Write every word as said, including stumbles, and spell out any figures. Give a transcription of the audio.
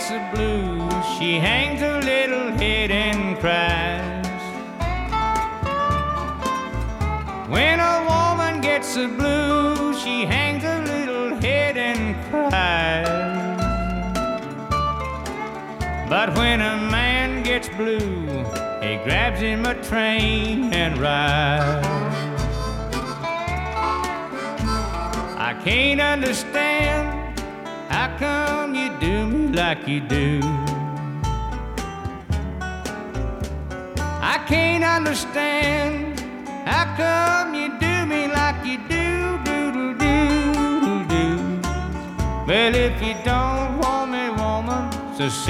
gets the blues, she hangs her little head and cries. When a woman gets the blues, she hangs her little head and cries. But when a man gets blue, he grabs him a train and rides. I can't understand how come you do me like you do. I can't understand how come you do me like you do, do, do, do, do. Well, if you don't want me, woman, so